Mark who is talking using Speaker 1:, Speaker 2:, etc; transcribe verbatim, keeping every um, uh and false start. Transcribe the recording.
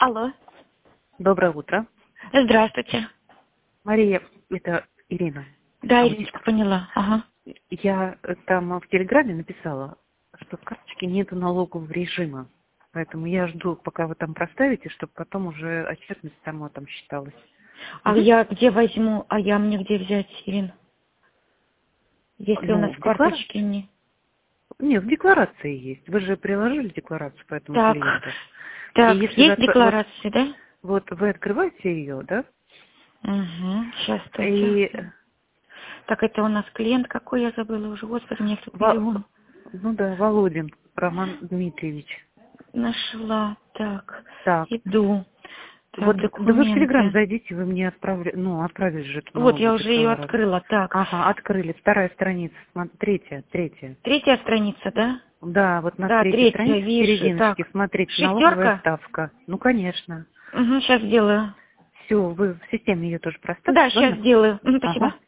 Speaker 1: Алло.
Speaker 2: Доброе утро.
Speaker 1: Здравствуйте.
Speaker 2: Мария, это Ирина.
Speaker 1: Да,
Speaker 2: А,
Speaker 1: Ириночка, поняла. Ага.
Speaker 2: Я э, там в Телеграме написала, что в карточке нету налогового режима. Поэтому я жду, пока вы там проставите, чтобы потом уже отчетность сама там считалась.
Speaker 1: А
Speaker 2: Мгм.
Speaker 1: я где возьму, а я мне где взять, Ирин? Если у нас
Speaker 2: Ну,
Speaker 1: в
Speaker 2: в деклар...
Speaker 1: карточке не...
Speaker 2: Нет, в декларации есть. Вы же приложили декларацию по этому
Speaker 1: Так,
Speaker 2: клиенту. И
Speaker 1: так,
Speaker 2: если вы
Speaker 1: есть
Speaker 2: отк- вот,
Speaker 1: декларации, да?
Speaker 2: вот вы открываете ее, да?
Speaker 1: Угу, сейчас, стойте.
Speaker 2: И
Speaker 1: Так, это у нас клиент какой, я забыла уже, господи, мне тут
Speaker 2: Во-
Speaker 1: миллион.
Speaker 2: ну да, Володин Роман Дмитриевич.
Speaker 1: Нашла, так,
Speaker 2: Так.
Speaker 1: иду.
Speaker 2: Вот,
Speaker 1: Так,
Speaker 2: да вы в Телеграм
Speaker 1: документы.
Speaker 2: зайдите, вы мне отправили, ну, отправили же эту
Speaker 1: Вот, я
Speaker 2: налоговую
Speaker 1: уже ее
Speaker 2: декларацию.
Speaker 1: открыла, так.
Speaker 2: Ага, открыли. Вторая страница, смо- третья, третья.
Speaker 1: Третья страница, да?
Speaker 2: Да, вот на
Speaker 1: Да,
Speaker 2: третьей
Speaker 1: третья,
Speaker 2: странице в
Speaker 1: вижу,
Speaker 2: серединочке,
Speaker 1: так.
Speaker 2: смотрите, налоговая
Speaker 1: Шестерка?
Speaker 2: ставка. Ну, конечно.
Speaker 1: Угу, сейчас сделаю.
Speaker 2: Все, вы в системе ее тоже проставьте,
Speaker 1: Да, сейчас
Speaker 2: ладно?
Speaker 1: сделаю. Мгм,
Speaker 2: Ага.
Speaker 1: спасибо.